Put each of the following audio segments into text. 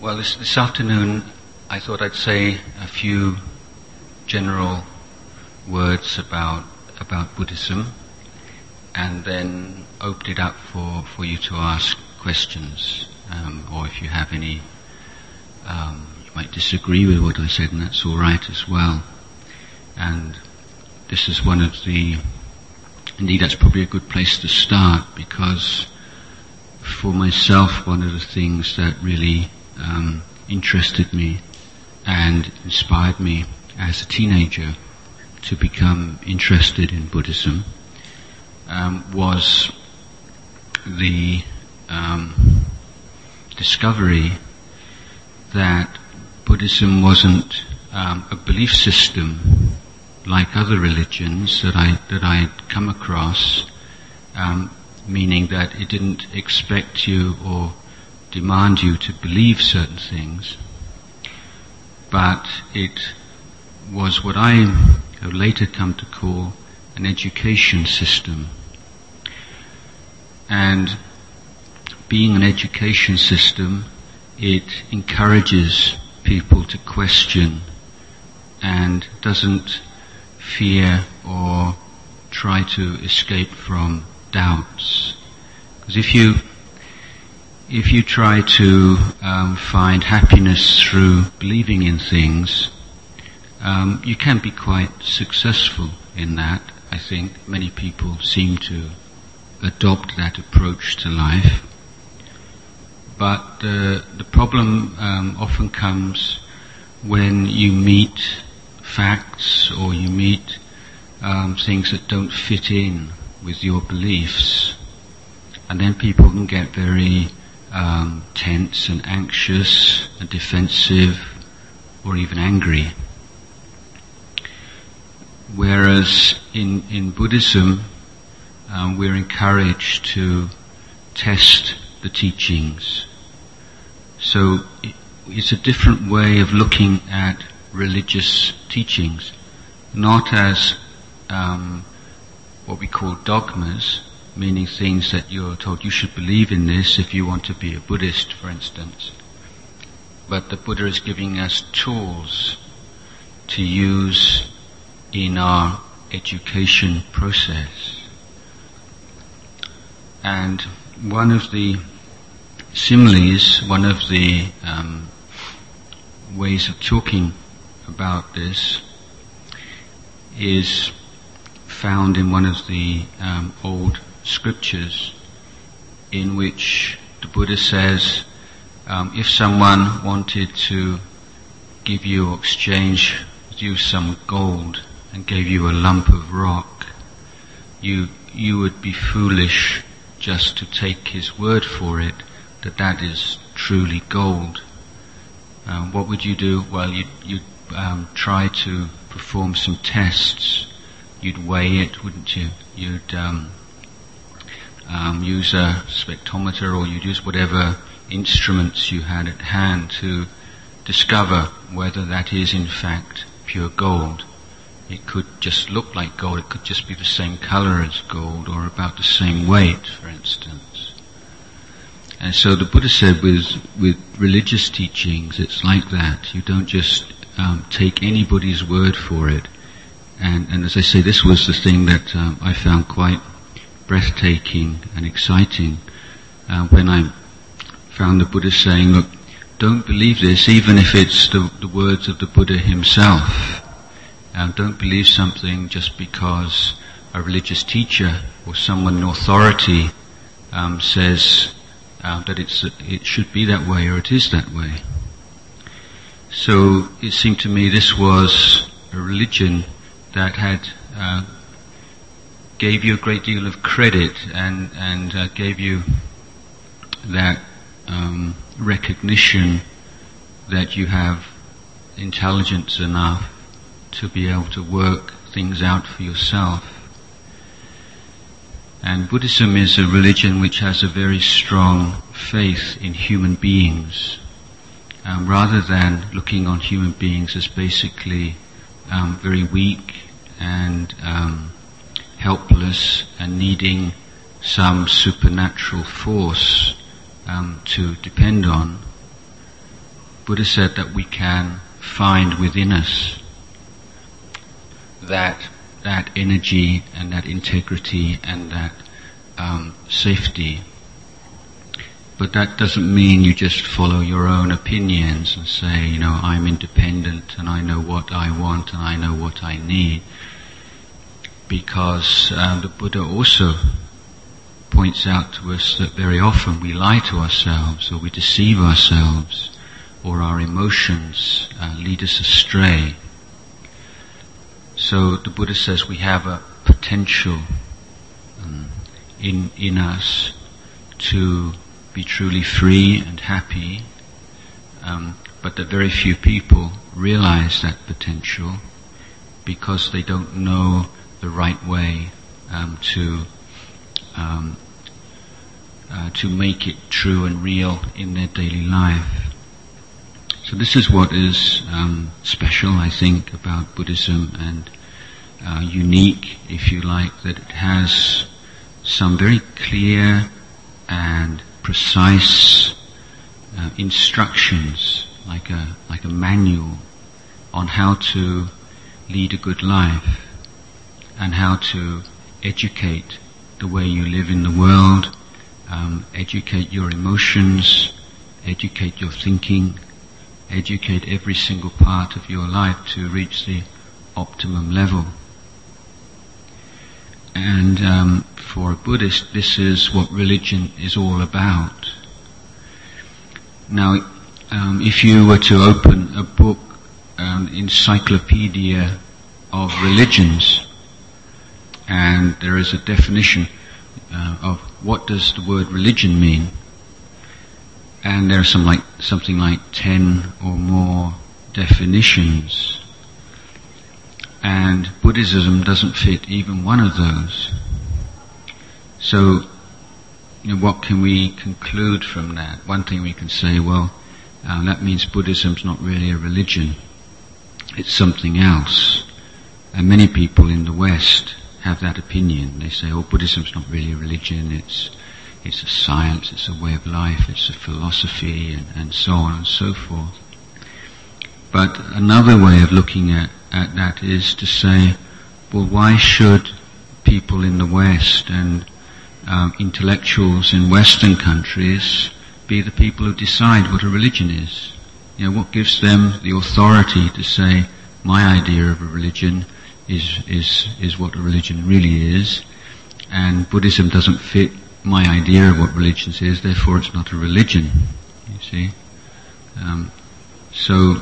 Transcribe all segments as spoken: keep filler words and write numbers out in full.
Well, this, this afternoon I thought I'd say a few general words about about Buddhism, and then open it up for, for you to ask questions, um, or if you have any, um, you might disagree with what I said, and that's all right as well. And this is one of the, indeed that's probably a good place to start, because for myself one of the things that really um, interested me and inspired me as a teenager to become interested in Buddhism um, was the um, discovery that Buddhism wasn't um, a belief system like other religions that I that I had come across, um, meaning that it didn't expect you or demand you to believe certain things, but it was what I have later come to call an education system. And being an education system, it encourages people to question and doesn't fear or try to escape from doubts. Because if you if you try to um, find happiness through believing in things, um, you can be quite successful in that. I think many people seem to adopt that approach to life. But uh, the problem um, often comes when you meet facts or you meet um, things that don't fit in with your beliefs, and then people can get very um, tense and anxious and defensive or even angry. Whereas in, in Buddhism um, we're encouraged to test the teachings. So it's a different way of looking at religious teachings, not as um, what we call dogmas, meaning things that you're told you should believe in this if you want to be a Buddhist, for instance. But the Buddha is giving us tools to use in our education process. And one of the similes, one of the um, ways of talking about this is found in one of the um, old scriptures, in which the Buddha says, um, if someone wanted to give you or exchange with you some gold and gave you a lump of rock, you you would be foolish just to take his word for it that that is truly gold. Um, what would you do? Well, you'd, you'd um, try to perform some tests. You'd weigh it, wouldn't you? You'd um, um, use a spectrometer, or you'd use whatever instruments you had at hand to discover whether that is in fact pure gold. It could just look like gold, it could just be the same color as gold, or about the same weight, for instance. And so the Buddha said with with religious teachings, it's like that. You don't just um, take anybody's word for it. And, and as I say, this was the thing that um, I found quite breathtaking and exciting uh, when I found the Buddha saying, look, don't believe this, even if it's the, the words of the Buddha himself. Um, don't believe something just because a religious teacher or someone in authority um, says uh, that it's it should be that way or it is that way. So it seemed to me this was a religion that had uh, gave you a great deal of credit and and uh, gave you that um, recognition that you have intelligence enough to be able to work things out for yourself. And Buddhism is a religion which has a very strong faith in human beings, um, rather than looking on human beings as basically um, very weak and um, helpless and needing some supernatural force um, to depend on. Buddha said that we can find within us that that energy and that integrity and that um, safety. But that doesn't mean you just follow your own opinions and say, you know, I'm independent and I know what I want and I know what I need. Because uh, the Buddha also points out to us that very often we lie to ourselves or we deceive ourselves, or our emotions uh, lead us astray. So the Buddha says we have a potential um, in in us to be truly free and happy, um, but that very few people realize that potential because they don't know the right way um, to um, uh, to make it true and real in their daily life. So this is what is um, special, I think, about Buddhism, and uh, unique, if you like, that it has some very clear and precise uh, instructions, like a like a manual, on how to lead a good life and how to educate the way you live in the world, um, educate your emotions, educate your thinking, educate every single part of your life to reach the optimum level. And um, for a Buddhist, this is what religion is all about. Now, um, if you were to open a book, an encyclopedia of religions, and there is a definition uh, of what does the word religion mean, and there are some like something like ten or more definitions, and Buddhism doesn't fit even one of those. So, you know, what can we conclude from that? One thing we can say, well, uh, that means Buddhism's not really a religion. It's something else. And many people in the West have that opinion. They say, oh, Buddhism's not really a religion, it's it's a science, it's a way of life, it's a philosophy, and, and so on and so forth. But another way of looking at, at that is to say, well, why should people in the West and um, intellectuals in Western countries be the people who decide what a religion is? You know, what gives them the authority to say, my idea of a religion is is is what a religion really is, and Buddhism doesn't fit my idea of what religion is, therefore it's not a religion, you see. Um, so,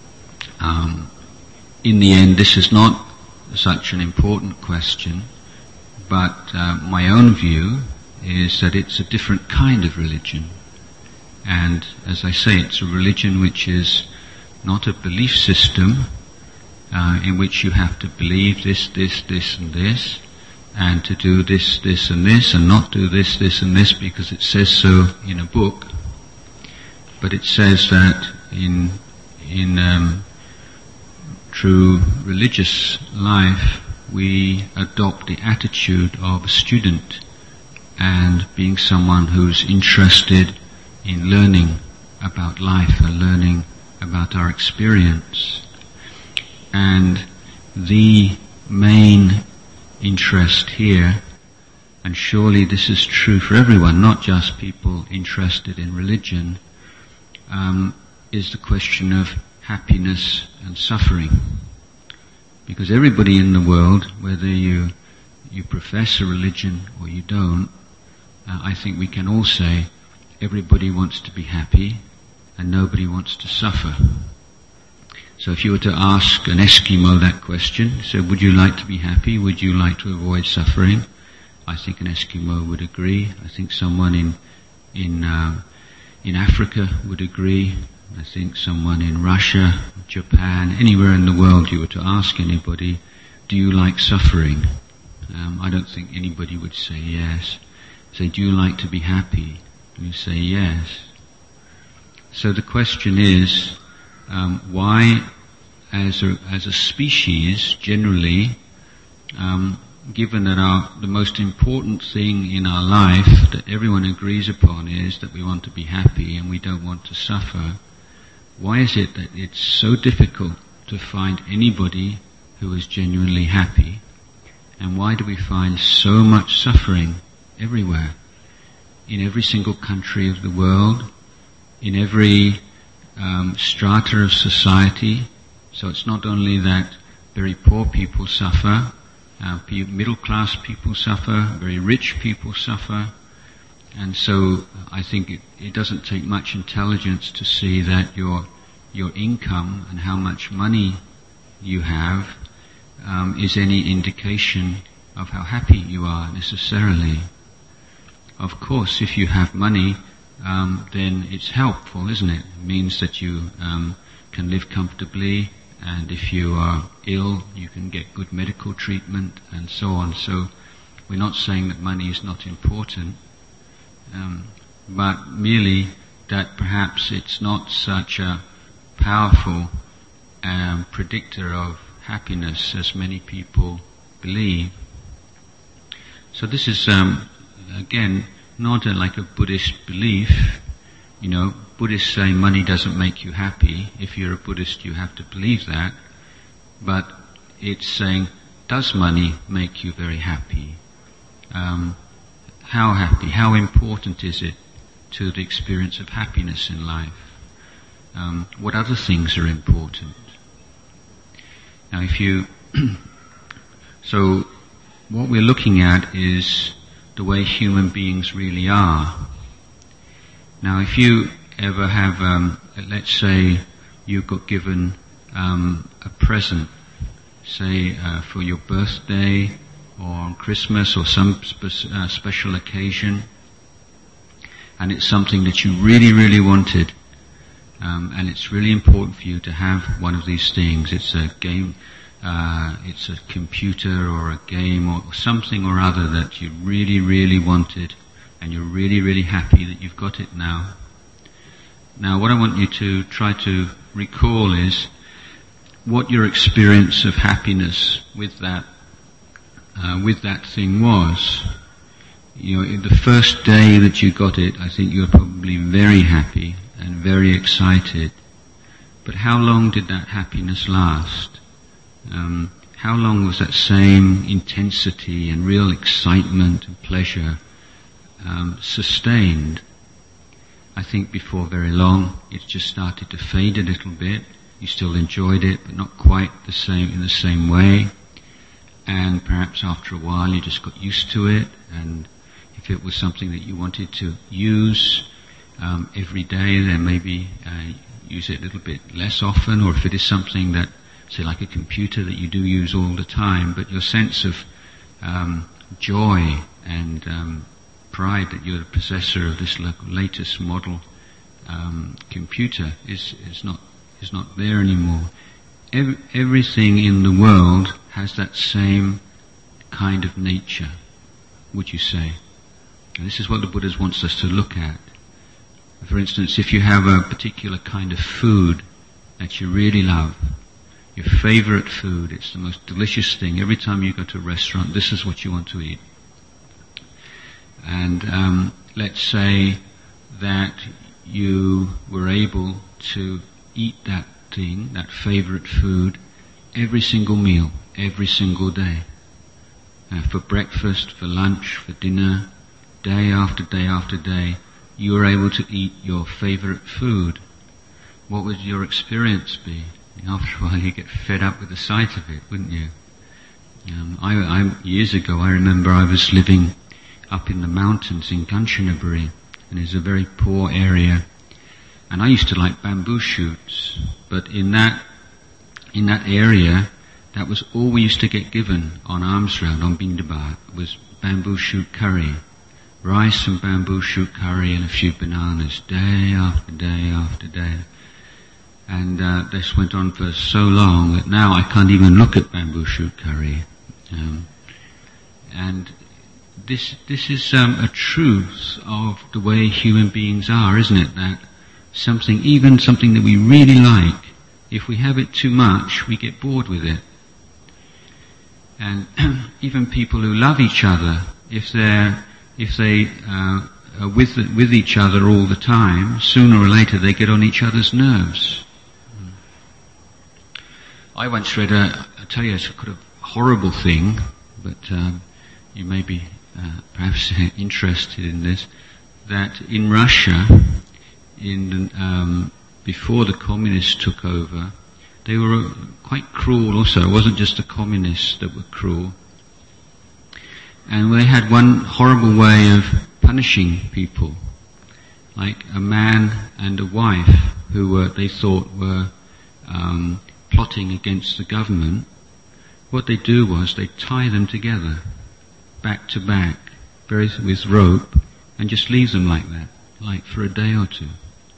um, in the end, this is not such an important question, but uh, my own view is that it's a different kind of religion. And as I say, it's a religion which is not a belief system uh, in which you have to believe this, this, this and this, and to do this, this and this, and not do this, this and this because it says so in a book. But it says that in in um, true religious life we adopt the attitude of a student and being someone who's interested in learning about life and learning about our experience. And the main interest here, and surely this is true for everyone, not just people interested in religion, um, is the question of happiness and suffering. Because everybody in the world, whether you you profess a religion or you don't, uh, I think we can all say everybody wants to be happy and nobody wants to suffer. So if you were to ask an Eskimo that question, so would you like to be happy? Would you like to avoid suffering? I think an Eskimo would agree. I think someone in in uh, in Africa would agree. I think someone in Russia, Japan, anywhere in the world you were to ask anybody, do you like suffering? Um, I don't think anybody would say yes. Say, do you like to be happy? You say yes. So the question is, Um, why, as a, as a species, generally, um, given that our, the most important thing in our life that everyone agrees upon is that we want to be happy and we don't want to suffer, why is it that it's so difficult to find anybody who is genuinely happy? And why do we find so much suffering everywhere? In every single country of the world, in every um, strata of society. So it's not only that very poor people suffer, uh, middle class people suffer, very rich people suffer. And so I think it, it doesn't take much intelligence to see that your your income and how much money you have um, is any indication of how happy you are necessarily. Of course, if you have money, um, then it's helpful, isn't it? It means that you um, can live comfortably, and if you are ill, you can get good medical treatment and so on. So we're not saying that money is not important. Um, but merely that perhaps it's not such a powerful um, predictor of happiness as many people believe. So this is, um, again, not a, like a Buddhist belief. You know, Buddhists say money doesn't make you happy. If you're a Buddhist, you have to believe that. But it's saying, does money make you very happy? Um, How happy, how important is it to the experience of happiness in life? Um, what other things are important? Now if you, so what we're looking at is the way human beings really are. Now if you ever have, um, let's say you got given um, a present, say uh, for your birthday, or on Christmas or some spe- uh, special occasion, and it's something that you really, really wanted, um, and it's really important for you to have one of these things. It's a game, uh, it's a computer or a game or something or other that you really, really wanted, and you're really, really happy that you've got it now. Now what I want you to try to recall is what your experience of happiness with that Uh, with that thing was. You know, the first day that you got it, I think you were probably very happy and very excited. But how long did that happiness last? Um, how long was that same intensity and real excitement and pleasure um, sustained? I think before very long, it just started to fade a little bit. You still enjoyed it, but not quite the same in the same way. And perhaps after a while you just got used to it, and if it was something that you wanted to use um, every day, then maybe uh, use it a little bit less often, or if it is something that, say like a computer that you do use all the time, but your sense of um, joy and um, pride that you're the possessor of this latest model um, computer is, is not is not there anymore. Every, everything in the world has that same kind of nature, would you say? And this is what the Buddha wants us to look at. For instance, if you have a particular kind of food that you really love, your favorite food, it's the most delicious thing. Every time you go to a restaurant, this is what you want to eat. And um, let's say that you were able to eat that thing, that favorite food, every single meal, every single day. Uh, for breakfast, for lunch, for dinner, day after day after day, you were able to eat your favorite food. What would your experience be? After a while you get fed up with the sight of it, wouldn't you? Um, I, I, years ago I remember I was living up in the mountains in Kanchanaburi, and it's a very poor area. And I used to like bamboo shoots, but in that in that area, that was all we used to get given on alms round, on Bindabat, was bamboo shoot curry. Rice and bamboo shoot curry and a few bananas, day after day after day. And uh, this went on for so long that now I can't even look at bamboo shoot curry. Um, and this this is um, a truth of the way human beings are, isn't it? That something, even something that we really like, if we have it too much, we get bored with it. And even people who love each other, if they're if they uh, are with with each other all the time, sooner or later they get on each other's nerves. I once read a, I tell you, it's a kind of horrible thing, but um, you may be uh, perhaps interested in this, that in Russia, in um, before the communists took over, they were quite cruel also. It wasn't just the communists that were cruel. And they had one horrible way of punishing people, like a man and a wife who were, they thought were um, plotting against the government. What they do was they tie them together, back to back, very, with rope, and just leave them like that, like for a day or two.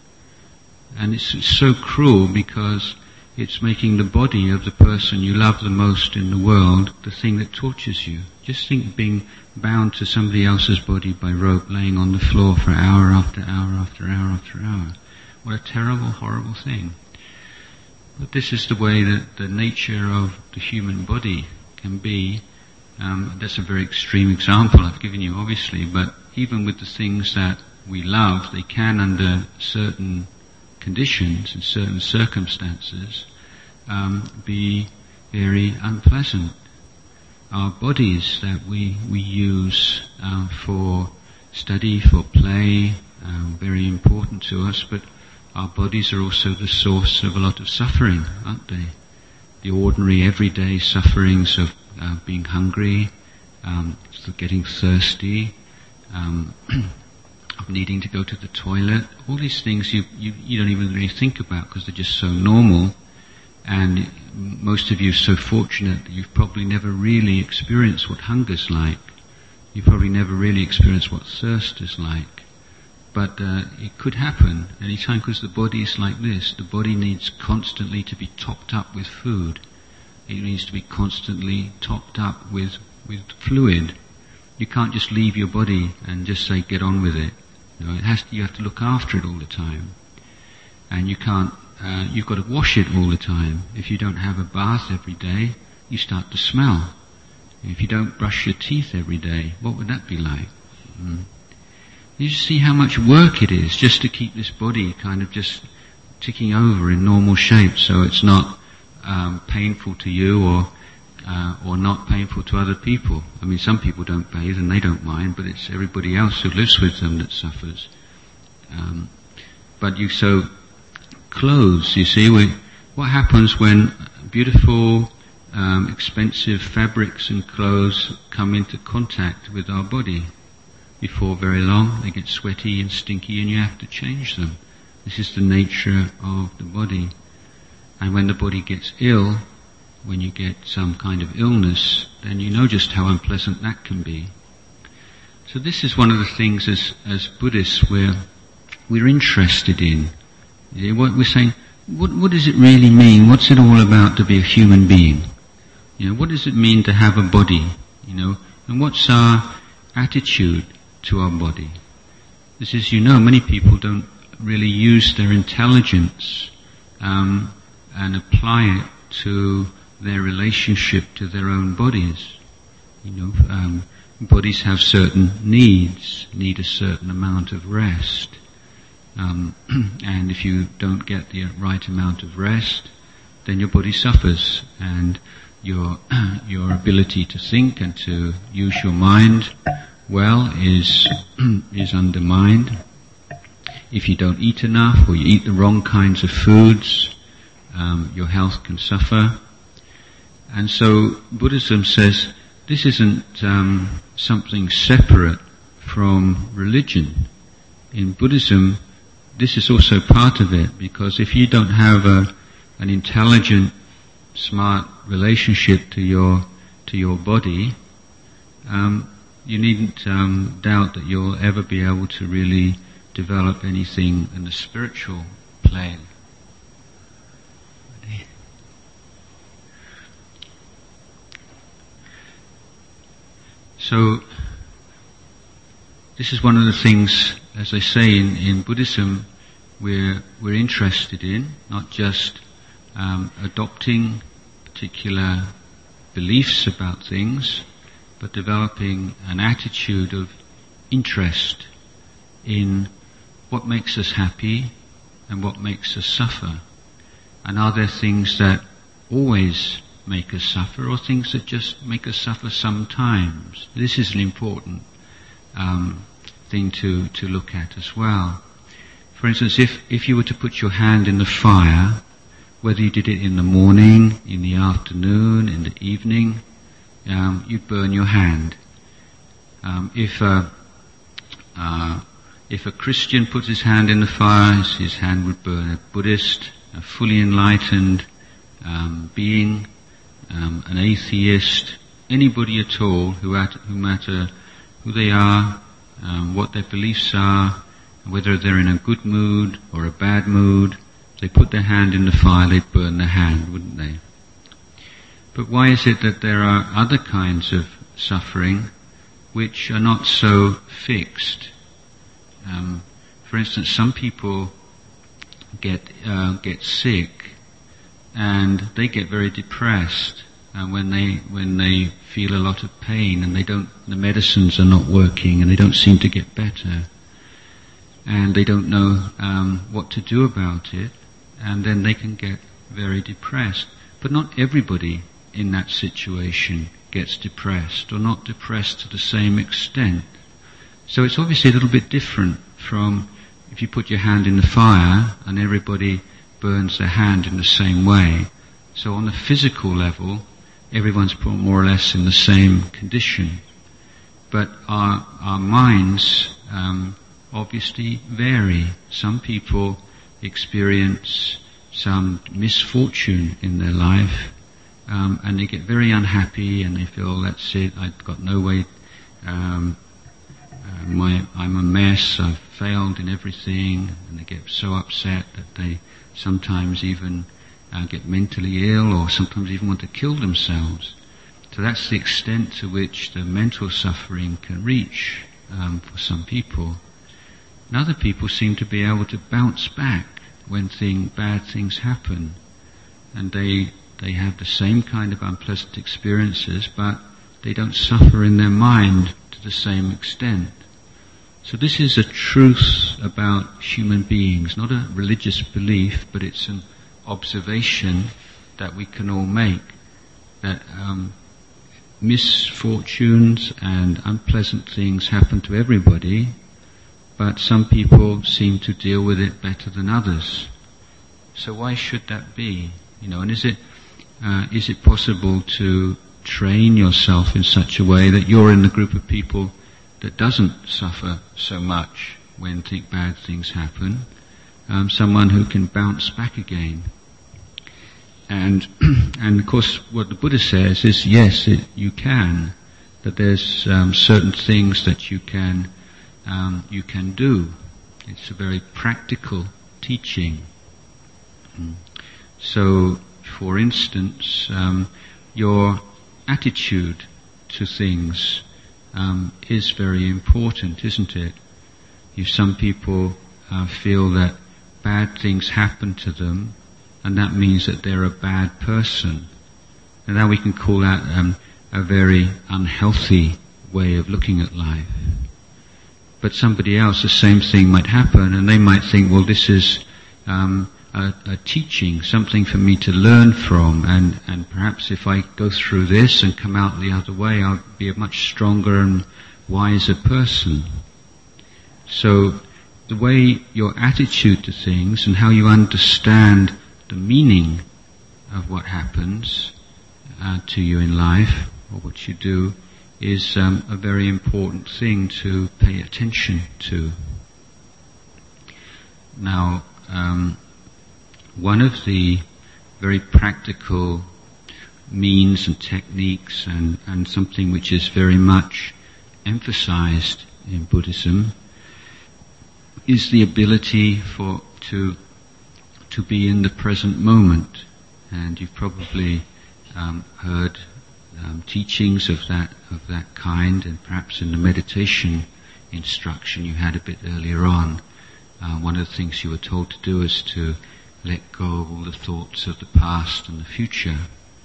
And it's, it's so cruel because it's making the body of the person you love the most in the world the thing that tortures you. Just think being bound to somebody else's body by rope, laying on the floor for hour after hour after hour after hour. What a terrible, horrible thing. But this is the way that the nature of the human body can be. Um, that's a very extreme example I've given you, obviously, but even with the things that we love, they can, under certain conditions and certain circumstances, um, be very unpleasant. Our bodies that we we use uh, for study, for play, um, very important to us, but our bodies are also the source of a lot of suffering, aren't they? The ordinary, everyday sufferings of uh, being hungry, um, of getting thirsty, um, of needing to go to the toilet. All these things you, you, you don't even really think about because they're just so normal. And most of you are so fortunate that you've probably never really experienced what hunger's like. You've probably never really experienced what thirst is like. But uh, it could happen any time because the body is like this. The body needs constantly to be topped up with food. It needs to be constantly topped up with, with fluid. You can't just leave your body and just say, get on with it. You know, it has to, you have to look after it all the time. And you can't, uh, you've got to wash it all the time. If you don't have a bath every day, you start to smell. If you don't brush your teeth every day, what would that be like? Mm. You see how much work it is just to keep this body kind of just ticking over in normal shape so it's not um, painful to you or uh, or not painful to other people. I mean, some people don't bathe and they don't mind, but it's everybody else who lives with them that suffers. Um, but you so clothes, you see, we, what happens when beautiful, um, expensive fabrics and clothes come into contact with our body? Before very long, they get sweaty and stinky and you have to change them. This is the nature of the body. And when the body gets ill, when you get some kind of illness, then you know just how unpleasant that can be. So this is one of the things as, as Buddhists we're, we're interested in. Yeah, what we're saying, what, what does it really mean? What's it all about to be a human being? You know, what does it mean to have a body? You know, and what's our attitude to our body? This is, you know, many people don't really use their intelligence um, and apply it to their relationship to their own bodies. You know, um, bodies have certain needs, need a certain amount of rest. Um, and if you don't get the right amount of rest, then your body suffers, and your your ability to think and to use your mind well is is undermined. If you don't eat enough or you eat the wrong kinds of foods, um, your health can suffer. And so Buddhism says this isn't um, something separate from religion. In Buddhism, this is also part of it, because if you don't have a, an intelligent, smart relationship to your to your body, um, you needn't um, doubt that you'll ever be able to really develop anything in the spiritual plane. So, this is one of the things, as I say, in, in Buddhism, we're we're interested in, not just um, adopting particular beliefs about things, but developing an attitude of interest in what makes us happy and what makes us suffer. And are there things that always make us suffer, or things that just make us suffer sometimes. This is an important um, thing to, to look at as well. For instance, if, if you were to put your hand in the fire, whether you did it in the morning, in the afternoon, in the evening, um, you'd burn your hand. Um, if a uh, if a Christian puts his hand in the fire, his, his hand would burn. A Buddhist, a fully enlightened um, being, um, an atheist, anybody at all, who, at, who matter who they are, um, what their beliefs are, whether they're in a good mood or a bad mood, they put their hand in the fire, they'd burn their hand, wouldn't they? But why is it that there are other kinds of suffering which are not so fixed? Um, for instance, some people get uh, get sick and they get very depressed uh, when they when they feel a lot of pain and they don't the medicines are not working and they don't seem to get better, and they don't know um, what to do about it, and then they can get very depressed. But not everybody in that situation gets depressed, or not depressed to the same extent. So it's obviously a little bit different from if you put your hand in the fire and everybody burns their hand in the same way. So on the physical level, everyone's more or less in the same condition. But our, our minds um, obviously vary. Some people experience some misfortune in their life, Um, and they get very unhappy, and they feel, that's it, I've got no way, um, uh, my, I'm a mess, I've failed in everything, and they get so upset that they sometimes even uh, get mentally ill, or sometimes even want to kill themselves. So that's the extent to which the mental suffering can reach um, for some people. And other people seem to be able to bounce back when thing, bad things happen, and they They have the same kind of unpleasant experiences, but they don't suffer in their mind to the same extent. So this is a truth about human beings, not a religious belief, but it's an observation that we can all make, that um, misfortunes and unpleasant things happen to everybody, but some people seem to deal with it better than others. So why should that be? You know, and is it Uh, is it possible to train yourself in such a way that you're in the group of people that doesn't suffer so much when think bad things happen? Um, someone who can bounce back again. And and of course, what the Buddha says is, yes, it, you can. That there's um, certain things that you can um, you can do. It's a very practical teaching. Mm. So, for instance, um, your attitude to things um, is very important, isn't it? If some people uh, feel that bad things happen to them, and that means that they're a bad person, and now we can call that um, a very unhealthy way of looking at life. But somebody else, the same thing might happen, and they might think, well, this is um, A, a teaching, something for me to learn from, and, and perhaps if I go through this and come out the other way, I'll be a much stronger and wiser person. So the way your attitude to things and how you understand the meaning of what happens uh, to you in life, or what you do, is um, a very important thing to pay attention to. Now, um, one of the very practical means and techniques, and, and something which is very much emphasized in Buddhism, is the ability for to to be in the present moment. And you've probably um, heard um, teachings of that of that kind, and perhaps in the meditation instruction you had a bit earlier on, uh, one of the things you were told to do is to let go of all the thoughts of the past and the future.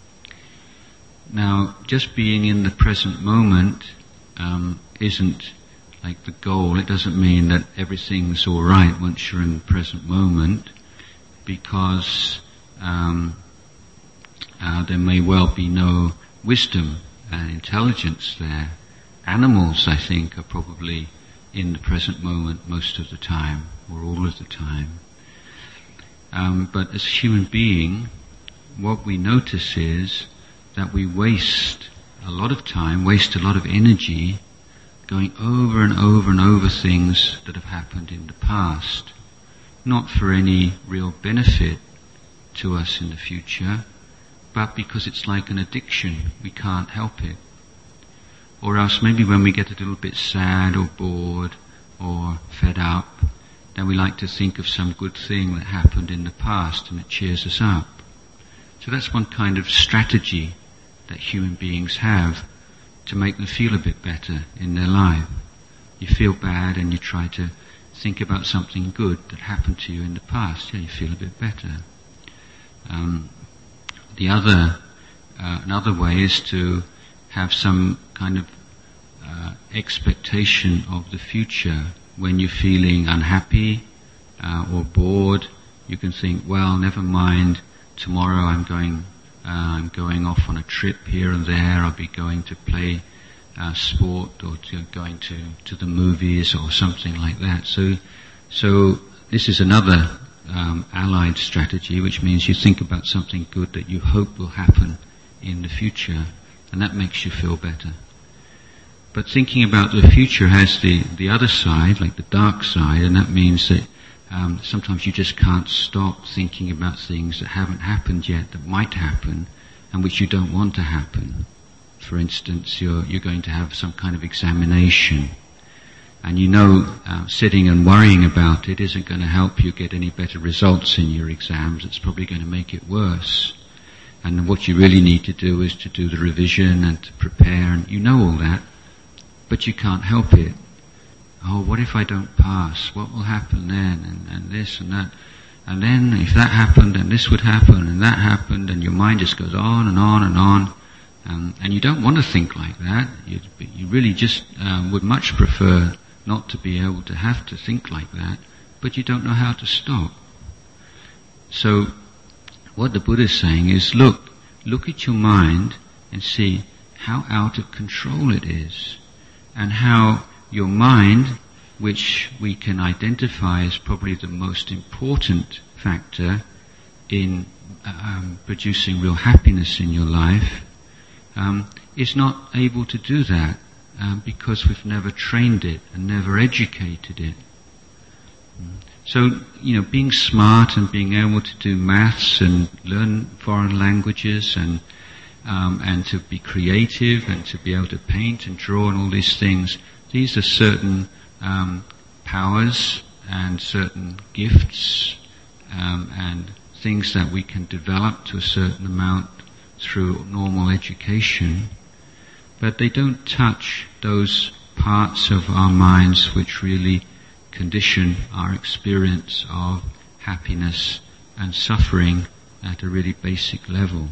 Now, just being in the present moment um, isn't like the goal. It doesn't mean that everything's all right once you're in the present moment, because um, uh, there may well be no wisdom and intelligence there. Animals, I think, are probably in the present moment most of the time, or all of the time. Um, but as a human being, what we notice is that we waste a lot of time, waste a lot of energy going over and over and over things that have happened in the past, not for any real benefit to us in the future, but because it's like an addiction. We can't help it. Or else maybe when we get a little bit sad or bored or fed up, then we like to think of some good thing that happened in the past and it cheers us up. So that's one kind of strategy that human beings have to make them feel a bit better in their life. You feel bad and you try to think about something good that happened to you in the past. Yeah, you feel a bit better. Um, the other, uh, another way is to have some kind of uh, expectation of the future. When you're feeling unhappy uh, or bored, you can think, well, never mind, tomorrow I'm going uh, I'm going off on a trip here and there, I'll be going to play uh, sport or to going to, to the movies or something like that. So, so this is another um, allied strategy, which means you think about something good that you hope will happen in the future, and that makes you feel better. But thinking about the future has the, the other side, like the dark side, and that means that um, sometimes you just can't stop thinking about things that haven't happened yet, that might happen, and which you don't want to happen. For instance, you're, you're going to have some kind of examination, and you know uh, sitting and worrying about it isn't going to help you get any better results in your exams. It's probably going to make it worse. And what you really need to do is to do the revision and to prepare, and you know all that, but you can't help it. Oh, what if I don't pass? What will happen then? And, and this and that. And then if that happened, and this would happen, and that happened, and your mind just goes on and on and on. Um, and you don't want to think like that. You, you really just um, would much prefer not to be able to have to think like that, but you don't know how to stop. So what the Buddha is saying is, look, look at your mind and see how out of control it is, and how your mind, which we can identify as probably the most important factor in um, producing real happiness in your life, um, is not able to do that um, because we've never trained it and never educated it. So, you know, being smart and being able to do maths and learn foreign languages and um, and to be creative and to be able to paint and draw and all these things, these are certain um, powers and certain gifts um, and things that we can develop to a certain amount through normal education, but they don't touch those parts of our minds which really condition our experience of happiness and suffering at a really basic level.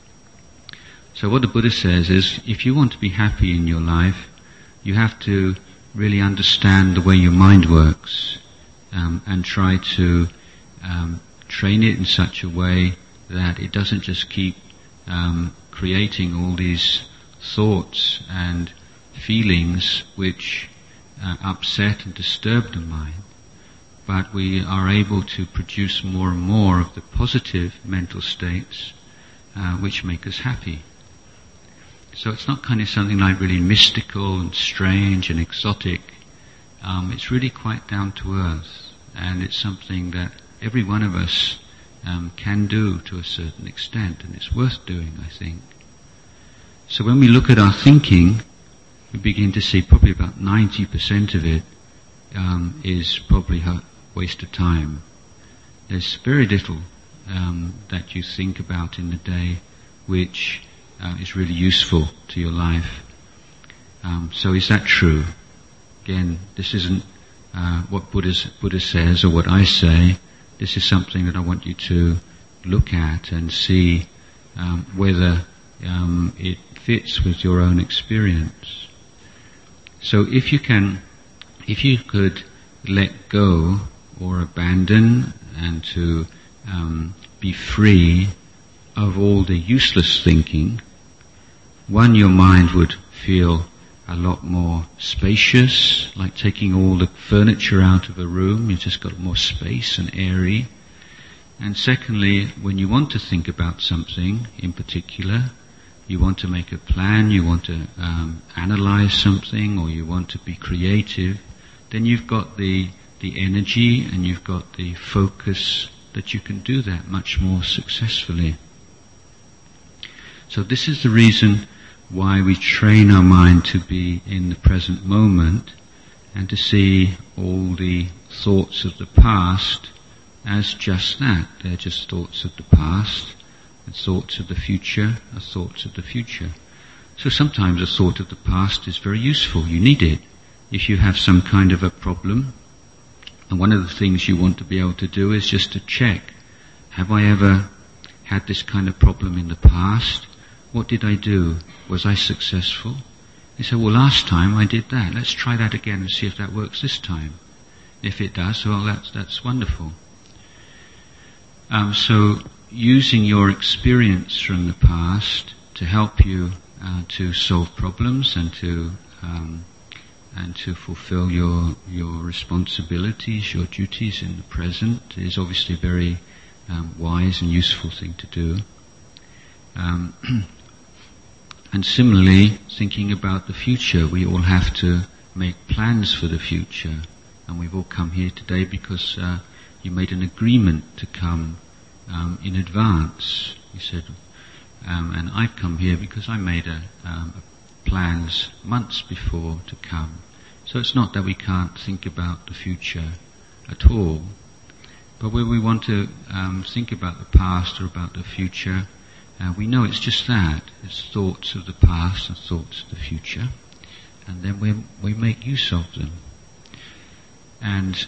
So what the Buddha says is, if you want to be happy in your life, you have to really understand the way your mind works um, and try to um, train it in such a way that it doesn't just keep um, creating all these thoughts and feelings which uh, upset and disturb the mind, but we are able to produce more and more of the positive mental states uh, which make us happy. So it's not kind of something like really mystical and strange and exotic. Um, it's really quite down to earth, and it's something that every one of us um, can do to a certain extent, and it's worth doing, I think. So when we look at our thinking, we begin to see probably about ninety percent of it um, is probably a waste of time. There's very little um, that you think about in the day which uh, is really useful to your life. Um, so is that true? Again, this isn't uh, what Buddha's, Buddha says or what I say. This is something that I want you to look at and see um, whether um, it fits with your own experience. So if you can, if you could let go or abandon and to um, be free of all the useless thinking, one, your mind would feel a lot more spacious, like taking all the furniture out of a room, you've just got more space and airy. And secondly, when you want to think about something in particular, you want to make a plan, you want to um, analyze something, or you want to be creative, then you've got the, the energy and you've got the focus that you can do that much more successfully. So this is the reason why we train our mind to be in the present moment and to see all the thoughts of the past as just that. They're just thoughts of the past, and thoughts of the future are thoughts of the future. So sometimes a thought of the past is very useful. You need it. If you have some kind of a problem, and one of the things you want to be able to do is just to check, have I ever had this kind of problem in the past? What did I do? Was I successful? You say, well, last time I did that. Let's try that again and see if that works this time. If it does, well, that's, that's wonderful. Um, so, using your experience from the past to help you uh, to solve problems and to um, and to fulfill your your responsibilities, your duties in the present is obviously a very um, wise and useful thing to do. Um, and similarly, thinking about the future, we all have to make plans for the future, and we've all come here today because uh, you made an agreement to come um, in advance. You said, um, and I've come here because I made a, um, a plans months before to come. So it's not that we can't think about the future at all, but when we want to um, think about the past or about the future, uh, we know it's just that. It's thoughts of the past and thoughts of the future, and then we we make use of them. And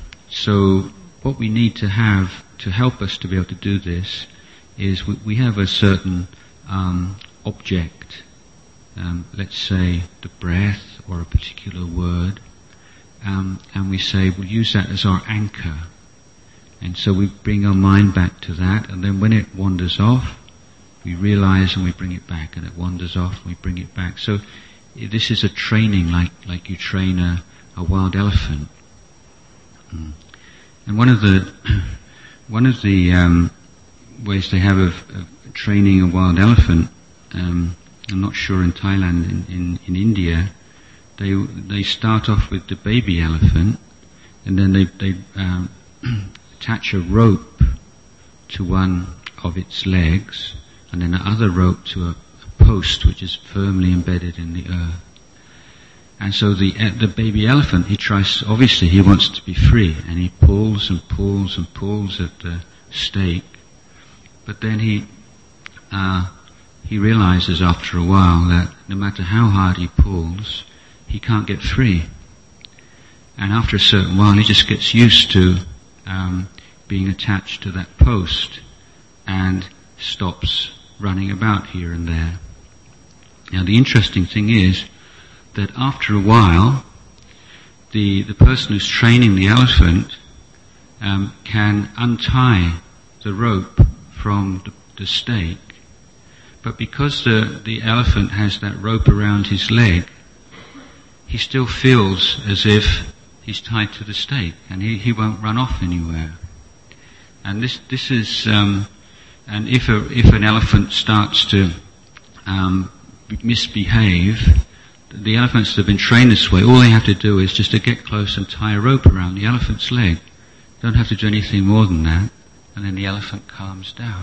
so what we need to have to help us to be able to do this is we, we have a certain um, object, um, let's say the breath or a particular word, um, and we say we'll use that as our anchor. And so we bring our mind back to that, and then when it wanders off, we realize and we bring it back, and it wanders off and we bring it back. So this is a training like, like you train a, a wild elephant. Mm. And one of the one of the um, ways they have of, of training a wild elephant, um, I'm not sure in Thailand, in, in, in India, they they start off with the baby elephant, and then they they um, attach a rope to one of its legs, and then another rope to a, a post which is firmly embedded in the earth. And so the uh, the baby elephant, he tries, obviously he wants to be free, and he pulls and pulls and pulls at the stake, but then he uh, he realizes after a while that no matter how hard he pulls, he can't get free. And after a certain while, he just gets used to um, being attached to that post and stops running about here and there. Now the interesting thing is that after a while, the the person who's training the elephant um, can untie the rope from the, the stake, but because the the elephant has that rope around his leg, he still feels as if he's tied to the stake, and he, he won't run off anywhere. And this this is um, and if a if an elephant starts to um, misbehave, the elephants that have been trained this way, all they have to do is just to get close and tie a rope around the elephant's leg. They don't have to do anything more than that, and then the elephant calms down.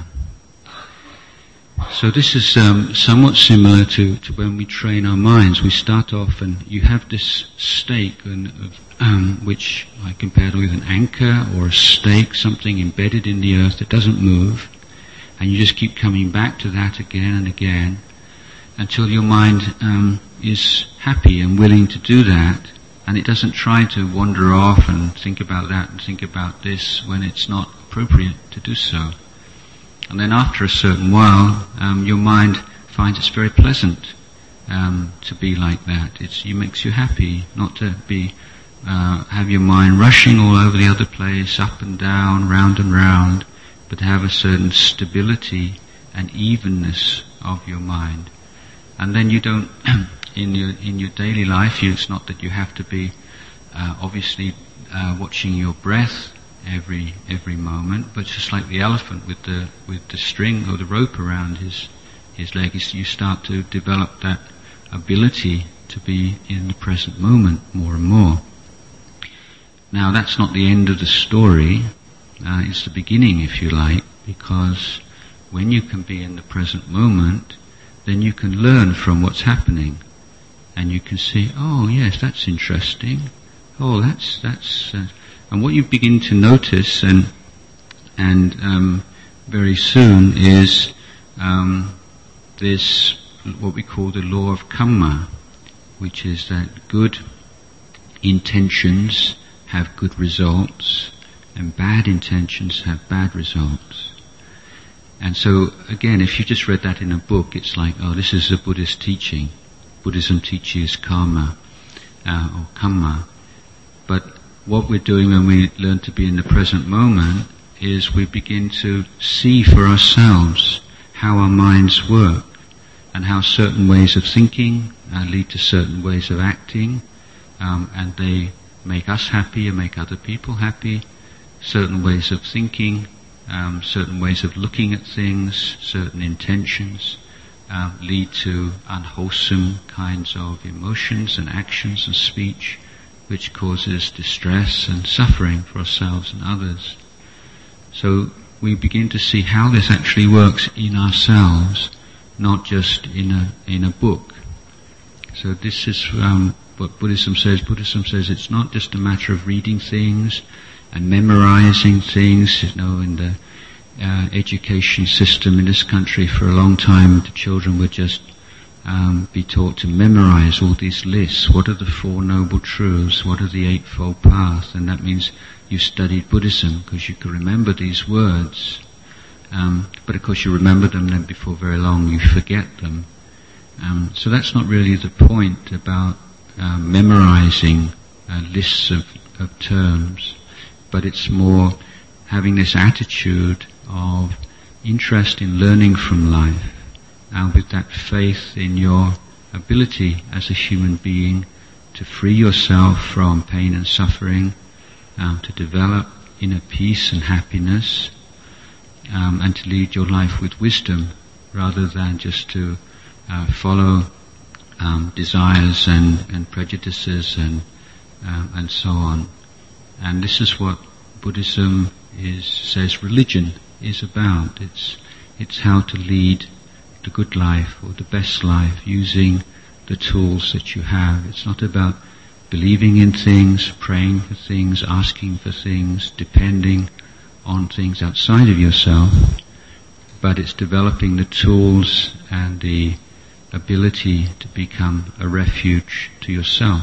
So this is um, somewhat similar to, to when we train our minds. We start off and you have this stake, and, um, which I compared with an anchor or a stake, something embedded in the earth that doesn't move, and you just keep coming back to that again and again until your mind um, is happy and willing to do that, and it doesn't try to wander off and think about that and think about this when it's not appropriate to do so. And then after a certain while, um, your mind finds it's very pleasant um, to be like that. It's, it makes you happy not to be uh, have your mind rushing all over the other place, up and down, round and round, but to have a certain stability and evenness of your mind. And then you don't, in your in your daily life, you, it's not that you have to be uh, obviously uh, watching your breath every every moment, but just like the elephant with the with the string or the rope around his his leg, you start to develop that ability to be in the present moment more and more. Now that's not the end of the story, uh, it's the beginning, if you like, because when you can be in the present moment, then you can learn from what's happening, and you can see, oh yes, that's interesting, oh that's, that's, uh, and what you begin to notice, and, and, um, very soon is, um, this, what we call the law of karma, which is that good intentions have good results, and bad intentions have bad results. And so, again, if you just read that in a book, it's like, oh, this is a Buddhist teaching. Buddhism teaches karma, uh, or karma. But what we're doing when we learn to be in the present moment is we begin to see for ourselves how our minds work, and how certain ways of thinking uh, lead to certain ways of acting, um, and they make us happy and make other people happy. Certain ways of thinking, um, certain ways of looking at things, certain intentions uh, lead to unwholesome kinds of emotions and actions and speech, which causes distress and suffering for ourselves and others. So we begin to see how this actually works in ourselves, not just in a in a book. So this is um, what Buddhism says. Buddhism says it's not just a matter of reading things and memorizing things. You know, in the uh, education system in this country, for a long time, the children would just um, be taught to memorize all these lists. What are the Four Noble Truths? What are the Eightfold Path? And that means you studied Buddhism because you can remember these words. Um, but of course you remember them, then before very long you forget them. Um, so that's not really the point about uh, memorizing uh, lists of, of terms, but it's more having this attitude of interest in learning from life, and with that faith in your ability as a human being to free yourself from pain and suffering, um, to develop inner peace and happiness, Um, and to lead your life with wisdom, rather than just to uh, follow um, desires and, and prejudices and um, and so on. And this is what Buddhism is says religion is about. It's it's how to lead the good life or the best life using the tools that you have. It's not about believing in things, praying for things, asking for things, depending on things outside of yourself, but it's developing the tools and the ability to become a refuge to yourself.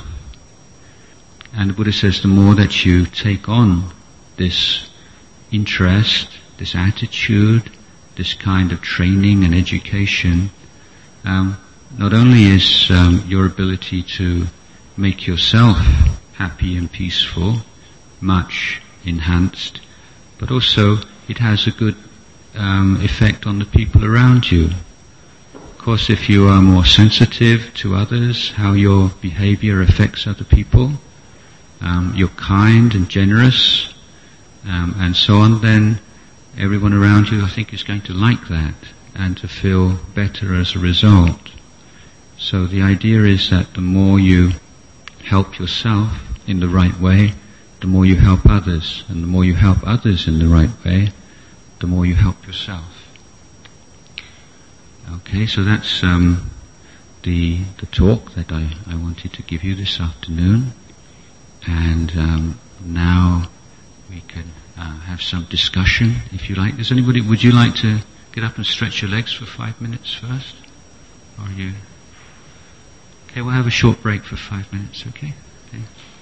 And the Buddha says the more that you take on this interest, this attitude, this kind of training and education, um, not only is um, your ability to make yourself happy and peaceful much enhanced, but also it has a good um, effect on the people around you. Of course, if you are more sensitive to others, how your behavior affects other people, um, you're kind and generous, um, and so on, then everyone around you, I think, is going to like that and to feel better as a result. So the idea is that the more you help yourself in the right way, the more you help others, and the more you help others in the right way, the more you help yourself. Okay, so that's um, the the talk that I, I wanted to give you this afternoon, and um, now we can uh, have some discussion, if you like. Does anybody? Would you like to get up and stretch your legs for five minutes first, or are you? Okay, we'll have a short break for five minutes. Okay. Okay.